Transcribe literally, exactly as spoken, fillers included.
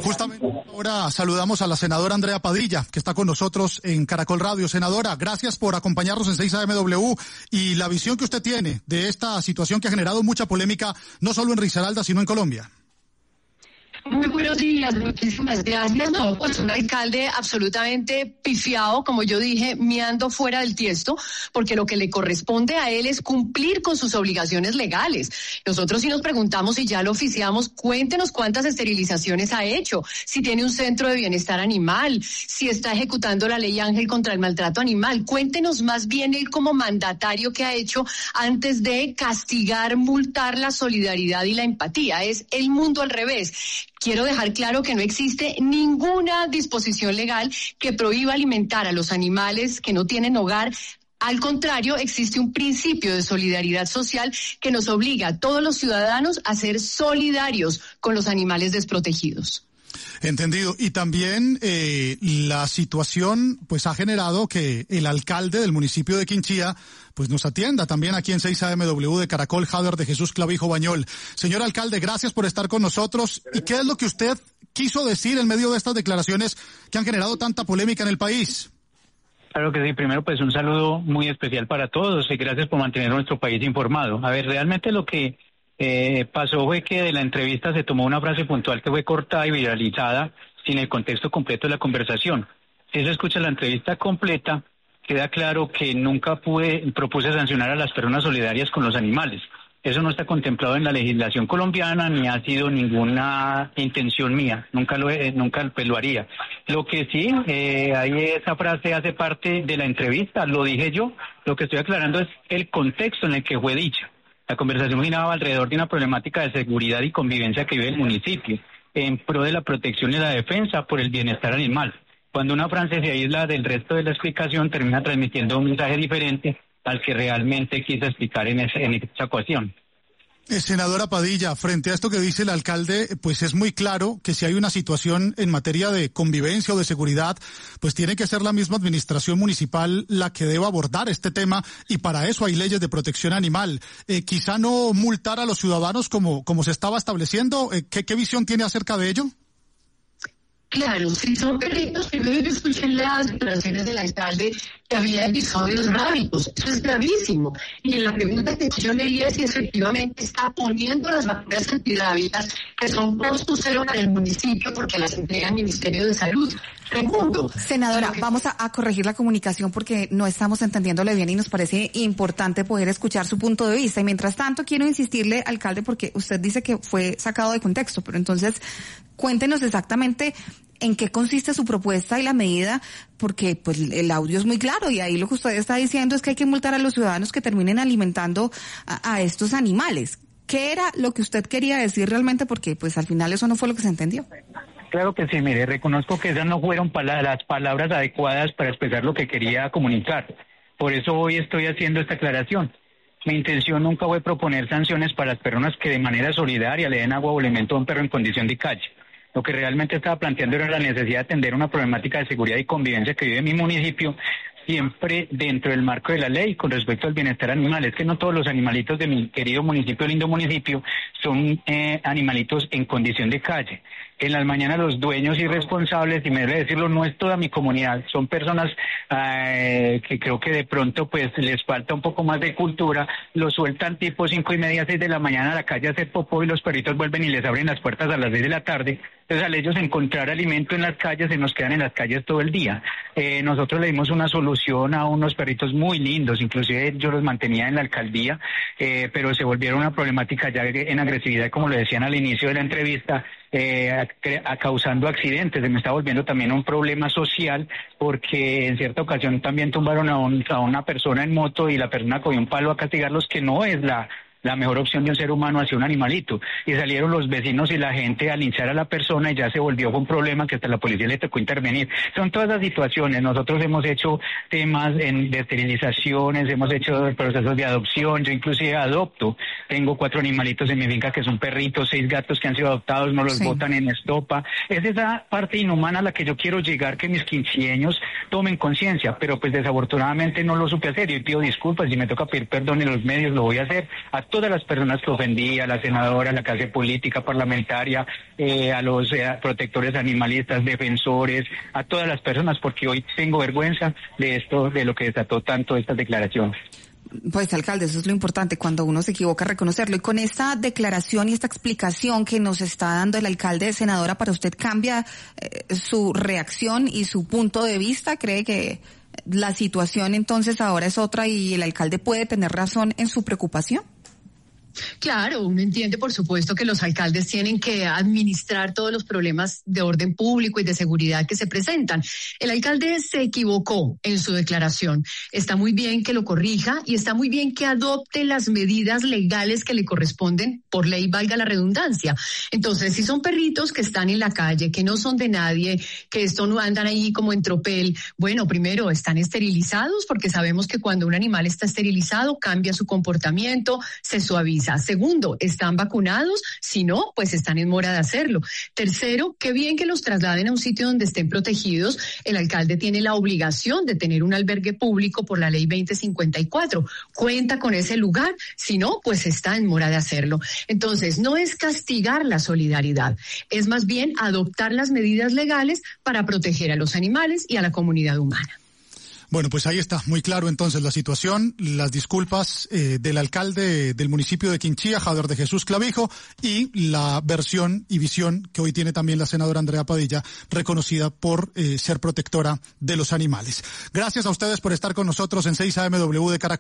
Justamente ahora saludamos a la senadora Andrea Padilla, que está con nosotros en Caracol Radio. Senadora, gracias por acompañarnos en seis A M W y la visión que usted tiene de esta situación que ha generado mucha polémica, no solo en Risaralda, sino en Colombia. Muy buenos días, muchísimas gracias. No, pues un alcalde absolutamente pifiado, como yo dije, miando fuera del tiesto, porque lo que le corresponde a él es cumplir con sus obligaciones legales. Nosotros sí nos preguntamos y ya lo oficiamos, cuéntenos cuántas esterilizaciones ha hecho, si tiene un centro de bienestar animal, si está ejecutando la ley Ángel contra el maltrato animal. Cuéntenos más bien él como mandatario que ha hecho antes de castigar, multar la solidaridad y la empatía. Es el mundo al revés. Quiero dejar claro que no existe ninguna disposición legal que prohíba alimentar a los animales que no tienen hogar. Al contrario, existe un principio de solidaridad social que nos obliga a todos los ciudadanos a ser solidarios con los animales desprotegidos. Entendido. Y también eh, la situación pues ha generado que el alcalde del municipio de Quinchía pues nos atienda también aquí en seis A M W de Caracol, Jader de Jesús Clavijo Bañol. Señor alcalde, gracias por estar con nosotros. ¿Y qué es lo que usted quiso decir en medio de estas declaraciones que han generado tanta polémica en el país? Claro que sí. Primero, pues un saludo muy especial para todos y gracias por mantener nuestro país informado. A ver, realmente lo que eh, pasó fue que de la entrevista se tomó una frase puntual que fue cortada y viralizada sin el contexto completo de la conversación. Si se escucha la entrevista completa, queda claro que nunca pude, propuse sancionar a las personas solidarias con los animales. Eso no está contemplado en la legislación colombiana ni ha sido ninguna intención mía. Nunca lo, eh, nunca pues, lo haría. Lo que sí, eh, ahí esa frase hace parte de la entrevista, lo dije yo. Lo que estoy aclarando es el contexto en el que fue dicha. La conversación giraba alrededor de una problemática de seguridad y convivencia que vive el municipio, en pro de la protección y la defensa por el bienestar animal. Cuando una frase se aísla del resto de la explicación, termina transmitiendo un mensaje diferente al que realmente quiso explicar en, ese, en esa ocasión. Eh, senadora Padilla, frente a esto que dice el alcalde, pues es muy claro que si hay una situación en materia de convivencia o de seguridad, pues tiene que ser la misma administración municipal la que deba abordar este tema y para eso hay leyes de protección animal. Eh, quizá no multar a los ciudadanos como, como se estaba estableciendo. Eh, ¿qué, ¿Qué visión tiene acerca de ello? Claro, si son perritos, primero yo escuché las declaraciones del alcalde que había episodios rábicos. Eso es gravísimo. Y la pregunta que yo le haría es si efectivamente está poniendo las vacunas antirrábicas que son costo cero en el municipio porque las entrega el Ministerio de Salud. Segundo. Senadora, que... vamos a, a corregir la comunicación porque no estamos entendiéndole bien y nos parece importante poder escuchar su punto de vista. Y mientras tanto, quiero insistirle, alcalde, porque usted dice que fue sacado de contexto, pero entonces cuéntenos exactamente en qué consiste su propuesta y la medida, porque pues el audio es muy claro y ahí lo que usted está diciendo es que hay que multar a los ciudadanos que terminen alimentando a, a estos animales. ¿Qué era lo que usted quería decir realmente? Porque pues al final eso no fue lo que se entendió. Claro que sí, mire, reconozco que esas no fueron pala- las palabras adecuadas para expresar lo que quería comunicar. Por eso hoy estoy haciendo esta aclaración. Mi intención nunca fue proponer sanciones para las personas que de manera solidaria le den agua o alimento a un perro en condición de calle. Lo que realmente estaba planteando era la necesidad de atender una problemática de seguridad y convivencia que vive en mi municipio, siempre dentro del marco de la ley con respecto al bienestar animal. Es que no todos los animalitos de mi querido municipio, lindo municipio, son eh, animalitos en condición de calle. En las mañanas los dueños y responsables, y me debe decirlo, no es toda mi comunidad, son personas eh, que creo que de pronto pues les falta un poco más de cultura, los sueltan tipo cinco y media, seis de la mañana a la calle a hacer popó y los perritos vuelven y les abren las puertas a las seis de la tarde. Entonces al ellos encontrar alimento en las calles, se nos quedan en las calles todo el día. Eh, nosotros le dimos una solución a unos perritos muy lindos, inclusive yo los mantenía en la alcaldía, eh, pero se volvieron una problemática ya en agresividad, como lo decían al inicio de la entrevista, eh, a, a, causando accidentes. Se me está volviendo también un problema social porque en cierta ocasión también tumbaron a, un, a una persona en moto y la persona cogió un palo a castigarlos, que no es la... la mejor opción de un ser humano hacia un animalito. Y salieron los vecinos y la gente a linchar a la persona y ya se volvió un problema que hasta la policía le tocó intervenir. Son todas las situaciones. Nosotros hemos hecho temas en, de esterilizaciones, hemos hecho procesos de adopción. Yo inclusive adopto. Tengo cuatro animalitos en mi finca que son perritos, seis gatos que han sido adoptados, no los sí. botan en estopa. Es esa parte inhumana a la que yo quiero llegar, que mis quinceaños tomen conciencia, pero pues desafortunadamente no lo supe hacer. Yo pido disculpas, si me toca pedir perdón en los medios lo voy a hacer. A todas las personas que ofendí, a la senadora, a la clase política, parlamentaria, eh, a los eh, protectores animalistas, defensores, a todas las personas, porque hoy tengo vergüenza de esto, de lo que desató tanto estas declaraciones. Pues, alcalde, eso es lo importante, cuando uno se equivoca, reconocerlo. Y con esta declaración y esta explicación que nos está dando el alcalde, senadora, ¿para usted cambia eh, su reacción y su punto de vista? ¿Cree que la situación entonces ahora es otra y el alcalde puede tener razón en su preocupación? Claro, uno entiende, por supuesto, que los alcaldes tienen que administrar todos los problemas de orden público y de seguridad que se presentan. El alcalde se equivocó en su declaración. Está muy bien que lo corrija y está muy bien que adopte las medidas legales que le corresponden por ley, valga la redundancia. Entonces, si son perritos que están en la calle, que no son de nadie, que esto no andan ahí como en tropel, bueno, primero, están esterilizados, porque sabemos que cuando un animal está esterilizado cambia su comportamiento, se suaviza. Segundo, ¿están vacunados? Si no, pues están en mora de hacerlo. Tercero, qué bien que los trasladen a un sitio donde estén protegidos. El alcalde tiene la obligación de tener un albergue público por la ley veinte cincuenta y cuatro. Cuenta con ese lugar. Si no, pues está en mora de hacerlo. Entonces, no es castigar la solidaridad. Es más bien adoptar las medidas legales para proteger a los animales y a la comunidad humana. Bueno, pues ahí está, muy claro entonces la situación, las disculpas eh, del alcalde del municipio de Quinchía, Javier de Jesús Clavijo, y la versión y visión que hoy tiene también la senadora Andrea Padilla, reconocida por eh, ser protectora de los animales. Gracias a ustedes por estar con nosotros en seis A M W de Caracol.